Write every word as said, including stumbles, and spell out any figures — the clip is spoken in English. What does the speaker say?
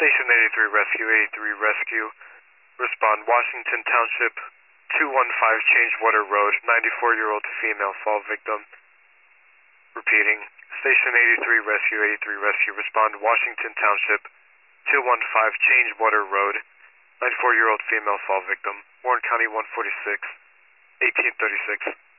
Station eighty-three Rescue, eighty-three Rescue. Respond, Washington Township, two one five Changewater Road, ninety-four-year-old female fall victim. Repeating, Station eighty-three Rescue, eighty-three Rescue. Respond, Washington Township, two one five Changewater Road, ninety-four-year-old female fall victim. Warren County one forty-six, eighteen thirty-six.